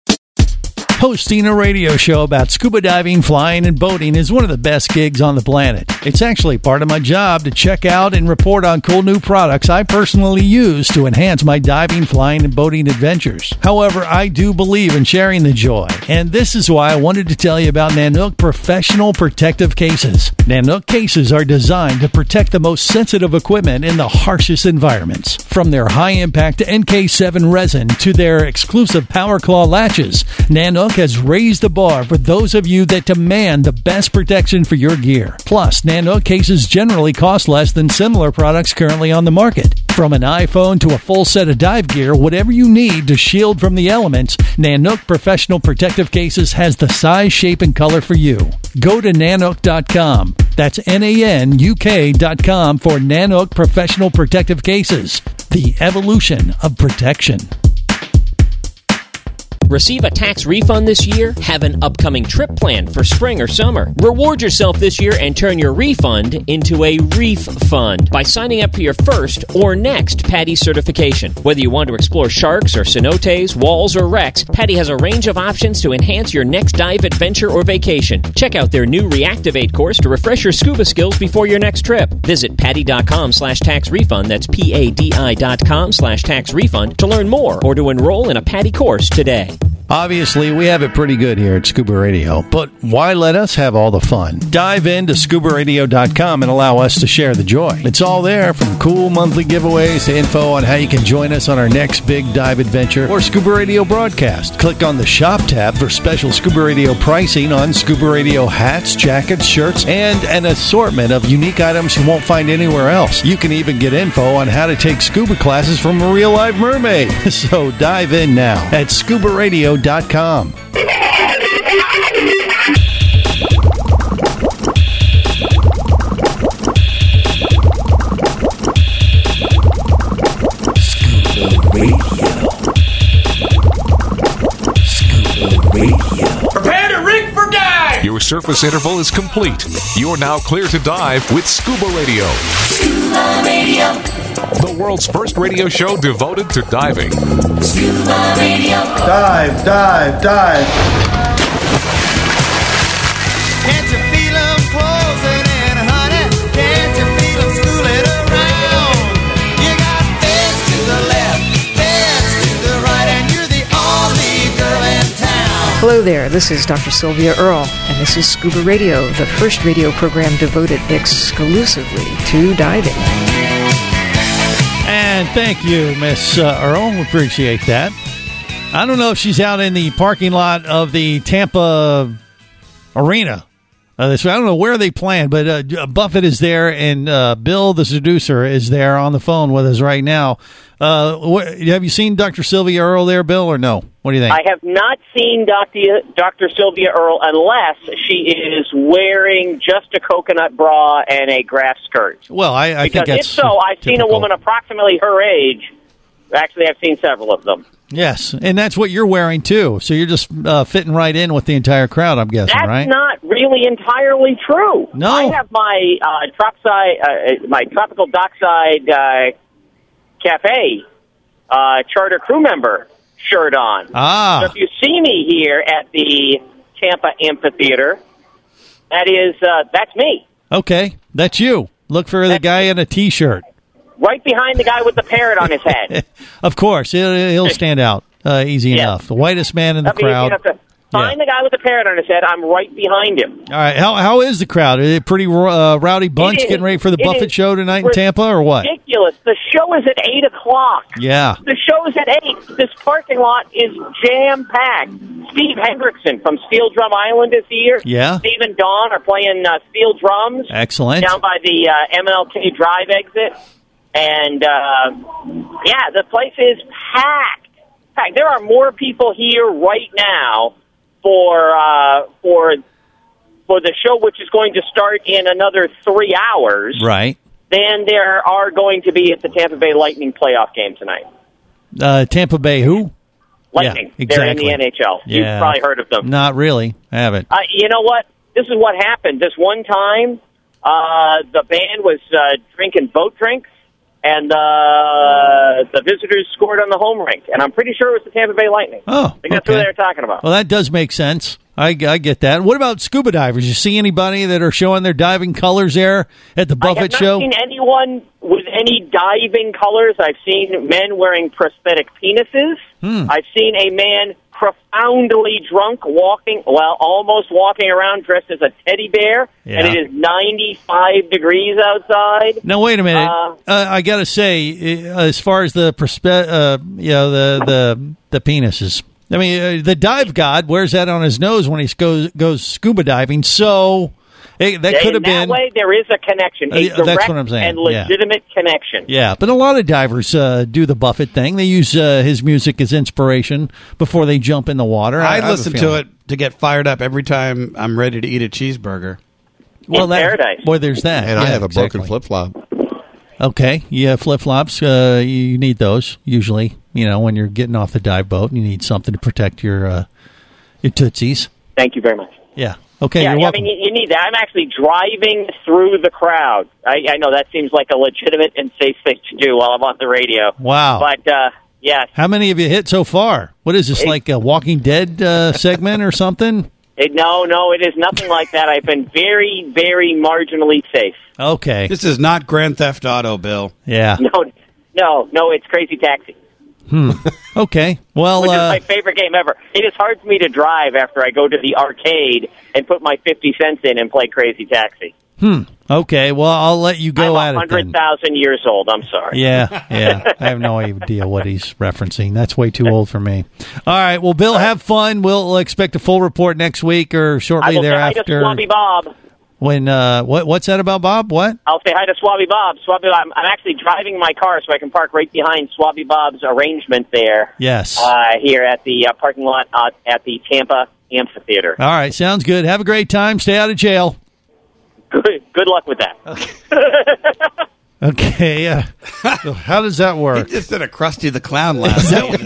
E: Hosting a radio show about scuba diving, flying, and boating is one of the best gigs on the planet. It's actually part of my job to check out and report on cool new products I personally use to enhance my diving, flying, and boating adventures. However, I do believe in sharing the joy, and this is why I wanted to tell you about Nanook Professional Protective Cases. Nanook cases are designed to protect the most sensitive equipment in the harshest environments. From their high-impact N K seven resin to their exclusive Power Claw latches, Nanook has raised the bar for those of you that demand the best protection for your gear. Plus, Nanook cases generally cost less than similar products currently on the market. From an iPhone to a full set of dive gear, whatever you need to shield from the elements, Nanook Professional Protective Cases has the size, shape, and color for you. Go to nanook dot com. That's N A N U K dot com for Nanook Professional Protective Cases. The evolution of protection.
Q: Receive a tax refund this year? Have an upcoming trip planned for spring or summer? Reward yourself this year and turn your refund into a reef fund by signing up for your first or next PADI certification. Whether you want to explore sharks or cenotes, walls, or wrecks, PADI has a range of options to enhance your next dive adventure or vacation. Check out their new Reactivate course to refresh your scuba skills before your next trip. Visit PADI.com slash tax refund. That's P-A-D-I dot com slash tax refund to learn more or to enroll in a PADI course today.
E: Obviously, we have it pretty good here at Scuba Radio, but why let us have all the fun? Dive into scuba radio dot com and allow us to share the joy. It's all there, from cool monthly giveaways to info on how you can join us on our next big dive adventure or Scuba Radio broadcast. Click on the Shop tab for special Scuba Radio pricing on Scuba Radio hats, jackets, shirts, and an assortment of unique items you won't find anywhere else. You can even get info on how to take scuba classes from a real-life mermaid. So dive in now at scuba radio dot com.
L: Scuba Radio. Scuba Radio.
A: Prepare to rig for dive! Your surface interval is complete. You're now clear to dive with Scuba Radio. Scuba Radio. The world's first radio show devoted to diving.
M: Scuba Radio. Dive, dive, dive.
L: Can't you feel them closing in, honey? Can't you feel them schooling around? You got beds to the left, beds to the right, and you're the only girl in town.
R: Hello there, this is Doctor Sylvia Earle, and this is Scuba Radio, the first radio program devoted exclusively to diving.
E: And thank you, Miss uh, Earl. We appreciate that. I don't know if she's out in the parking lot of the Tampa Arena. Uh, this, I don't know where they planned, but uh, Buffett is there, and uh, Bill, the seducer, is there on the phone with us right now. Uh, wh- have you seen Doctor Sylvia Earle there, Bill, or no? What do you think?
S: I have not seen Doctor Doctor Sylvia Earle unless she is wearing just a coconut bra and a grass skirt.
E: Well, I, I
S: because
E: think that's
S: if so, I've
E: typical.
S: seen a woman approximately her age. Actually, I've seen several of them.
E: Yes, and that's what you're wearing too. So you're just uh, fitting right in with the entire crowd, I'm guessing,
S: That's
E: right?
S: not really entirely true.
E: No.
S: I have my uh, tropside, uh, my tropical dockside uh, cafe uh, charter crew member shirt on.
E: Ah.
S: So if you see me here at the Tampa Amphitheater, that is uh, that's me.
E: Okay, that's you. Look for the guy in a T-shirt.
S: Right behind the guy with the parrot on his head.
E: Of course, he'll, he'll stand out uh, easy
S: Yeah.
E: enough. The whitest man in the
S: I mean,
E: crowd.
S: you have to find the guy with the parrot on his head. I'm right behind him.
E: All right, how how is the crowd? Is it a pretty uh, rowdy bunch
S: It is.
E: getting ready for the
S: It
E: Buffett
S: is
E: show tonight in Tampa, or what?
S: Ridiculous. The show is at eight o'clock.
E: Yeah.
S: The show is at eight. This parking lot is jam-packed. Steve Hendrickson from Steel Drum Island is here.
E: Yeah.
S: Steve and Dawn are playing uh, steel drums.
E: Excellent.
S: Down by the uh, M L K Drive exit. And, uh, yeah, the place is packed. Packed. There are more people here right now for uh, for for the show, which is going to start in another three hours.
E: Right.
S: Than there are going to be at the Tampa Bay Lightning playoff game tonight.
E: Uh, Tampa Bay who?
S: Lightning.
E: Yeah,
S: They're in
E: exactly.
S: the N H L.
E: Yeah.
S: You've probably heard of them.
E: Not really. I haven't.
S: Uh, you know what? This is what happened. This one time, uh, the band was uh, drinking boat drinks, and uh, the visitors scored on the home rink. And I'm pretty sure it was the Tampa Bay Lightning.
E: Oh,
S: I think that's
E: okay.
S: what they were talking about.
E: Well, that does make sense. I, I get that. What about scuba divers? You see anybody that are showing their diving colors there at the
S: I have
E: Buffett
S: not
E: show?
S: seen anyone with any diving colors. I've seen men wearing prosthetic penises.
E: Hmm.
S: I've seen a man profoundly drunk walking, well, almost walking around dressed as a teddy bear,
E: Yeah.
S: and it is ninety-five degrees outside.
E: Now wait a minute.
S: Uh,
E: Uh, I got to say, uh, as far as the perspe- uh, you know, the the the penises. I mean, uh, the dive god wears that on his nose when he goes goes scuba diving. So it, that could have
S: in that
E: been.
S: way, there is a connection, a
E: Uh, that's
S: direct
E: what I'm saying,
S: and
E: yeah.
S: legitimate connection.
E: Yeah, but a lot of divers uh, do the Buffett thing. They use uh, his music as inspiration before they jump in the water.
H: I,
E: have a
H: listen to
E: feeling.
H: it to get fired up every time I'm ready to eat a cheeseburger.
E: Well,
S: In
E: that,
S: paradise.
E: boy, there's that.
G: And I
E: Yeah,
G: have a
E: exactly.
G: broken flip flop.
E: Okay, yeah, flip flops. Uh, you need those usually. You know, when you're getting off the dive boat, you need something to protect your uh, your tootsies.
S: Thank you very much.
E: Yeah. Okay.
S: yeah,
E: you're
S: I
E: welcome.
S: mean, you, you need that. I'm actually driving through the crowd. I, I know that seems like a legitimate and safe thing to do while I'm on the radio.
E: Wow.
S: But, uh, yes.
E: How many have you hit so far? What is this,
S: It-
E: like a Walking Dead uh, segment or something?
S: It, no, no, it is nothing like that. I've been very, very marginally safe.
E: Okay.
H: This is not Grand Theft Auto, Bill.
E: Yeah.
S: No, no, no, it's Crazy Taxi,
E: Hmm. Okay. Well,
S: which is
E: uh,
S: my favorite game ever. It is hard for me to drive after I go to the arcade and put my fifty cents in and play Crazy Taxi.
E: hmm. Okay. Well, I'll let you go
S: I'm
E: at it then.
S: one hundred thousand years old. I'm sorry.
E: Yeah, yeah. I have no idea what he's referencing. That's way too old for me. All right. Well, Bill, have fun. We'll expect a full report next week or
S: I
E: shortly
S: will say hi to
E: thereafter.
S: Swabby Bob.
E: When uh, what what's that about, Bob? What?
S: I'll say hi to Swabby Bob. Swabby Bob. I'm, I'm actually driving my car so I can park right behind Swabby Bob's arrangement there.
E: Yes.
S: Uh, here at the uh, parking lot uh, at the Tampa Amphitheater.
E: All right. Sounds good. Have a great time. Stay out of jail.
S: Good, good luck with that.
E: Okay. Uh, so how does that work?
H: He just did a Krusty the Clown last night.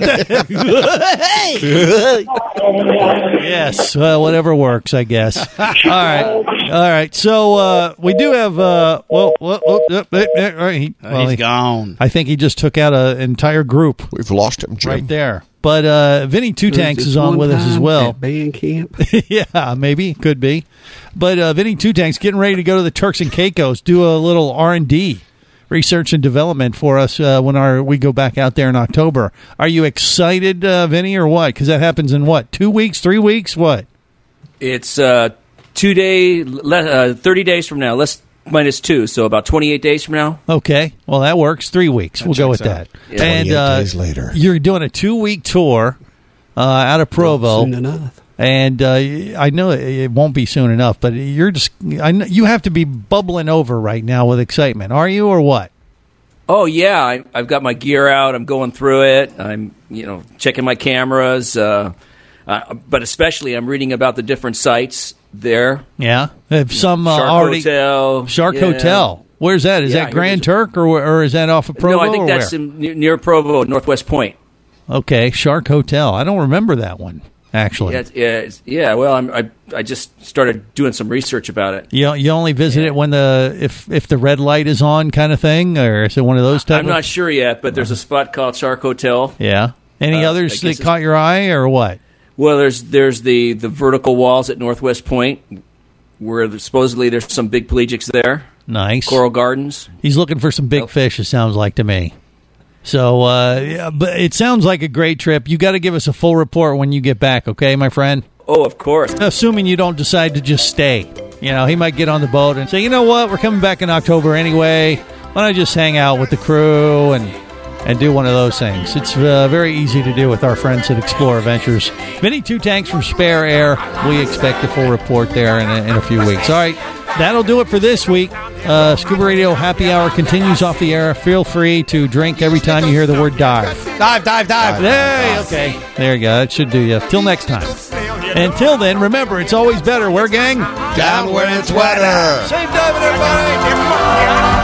E: Yes, uh, whatever works, I guess. All right, all right. So uh, we do have. Uh, well, well, well, uh, uh, uh, he, well,
H: He's
E: he-
H: gone.
E: I think he just took out an entire group.
G: We've lost him, Jim.
E: Right there. But uh, Vinny Two Tanks is on with us as well.
I: Band camp.
E: Yeah, maybe could be. But uh, Vinny Two Tanks getting ready to go to the Turks and Caicos, do a little R and D. Research and development for us uh, when our we go back out there in October. Are you excited, uh, Vinny, or what? Because that happens in what, two weeks, three weeks, what?
P: It's uh, two day, le- uh, thirty days from now. Less minus two, so about twenty-eight days from now.
E: Okay, well that works. Three weeks,
H: That
E: we'll go with
H: checks out.
E: that.
P: Yeah.
E: And
G: twenty-eight
E: uh,
G: days later.
E: you're doing a two week tour uh, out of Provo.
I: Soon enough.
E: And uh, I know it- it won't be soon enough, but you're just I know, you have to be bubbling over right now with excitement, are you, or what?
P: Oh yeah, I, I've got my gear out. I'm going through it. I'm, you know, checking my cameras. Uh, uh, but especially, I'm reading about the different sites there.
E: Yeah, have some uh,
P: Shark
E: already
P: Hotel.
E: Shark
P: yeah.
E: Whotel. Where's that? Is
P: Yeah,
E: that Grand Turk or or is that off of Provo?
P: No, I think
E: or
P: that's
E: where?
P: in, near, near Provo, Northwest Point.
E: Okay, Shark Hotel. I don't remember that one, actually.
P: Yeah, it's, yeah, it's, yeah. Well, I'm, I I just started doing some research about it.
E: You you only visit it when the if if the red light is on, kind of thing, or is it one of those type?
P: I'm
E: of...
P: not sure yet, but there's a spot called Shark Hotel.
E: Yeah. Any
P: Uh,
E: others
P: I guess
E: that
P: it's-
E: caught your eye, or what?
P: Well, there's there's the, the vertical walls at Northwest Point, where there's, supposedly there's some big pelagics there.
E: Nice.
P: Coral Gardens.
E: He's looking for some big fish, it sounds like to me. So, uh, yeah, but it sounds like a great trip. You got to give us a full report when you get back, okay, my friend?
P: Oh, of course.
E: Assuming you don't decide to just stay. You know, he might get on the boat and say, you know what, we're coming back in October anyway. Why don't I just hang out with the crew and and do one of those things? It's uh, very easy to do with our friends at Explorer Ventures. Vinny Two Tanks from Spare Air. We expect a full report there in a, in a few weeks. All right, that'll do it for this week. Uh, Scuba Radio Happy Hour continues off the air. Feel free to drink every time you hear the word dive.
G: Dive, dive, dive.
E: Hey, okay. There you go. That should do you. Till next time. Until then, remember, it's always better. Where, gang?
G: Down where it's wetter.
E: Safe diving, everybody.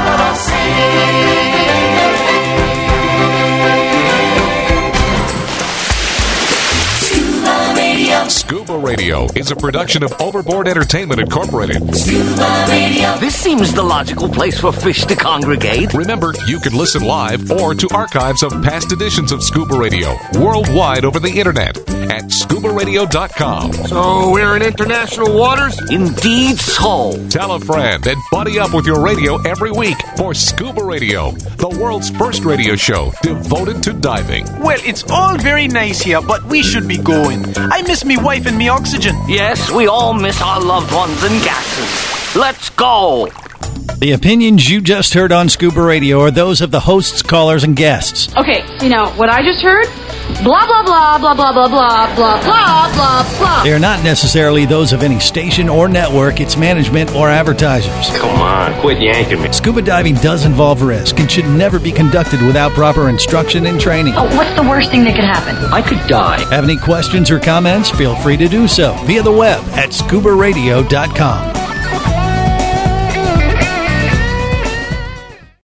A: Scuba Radio is a production of Overboard Entertainment Incorporated.
C: Scuba Radio. This seems the logical place for fish to congregate.
A: Remember, you can listen live or to archives of past editions of Scuba Radio worldwide over the internet at scuba radio dot com.
C: So we're in international waters? Indeed so.
A: Tell a friend and buddy up with your radio every week for Scuba Radio, the world's first radio show devoted to diving.
T: Well, it's all very nice here, but we should be going. I miss me wife and me oxygen.
C: Yes, we all miss our loved ones and gases. Let's go.
E: The opinions you just heard on Scuba Radio are those of the hosts, callers, and guests.
U: Okay, you know, what I just heard? Blah, blah, blah, blah, blah, blah, blah, blah, blah, blah, blah.
E: They are not necessarily those of any station or network, its management, or advertisers.
V: Come on, quit yanking me.
E: Scuba diving does involve risk and should never be conducted without proper instruction and training.
U: Oh, what's the worst thing that could happen?
C: I could die.
E: Have any questions or comments? Feel free to do so via the web at scuba radio dot com.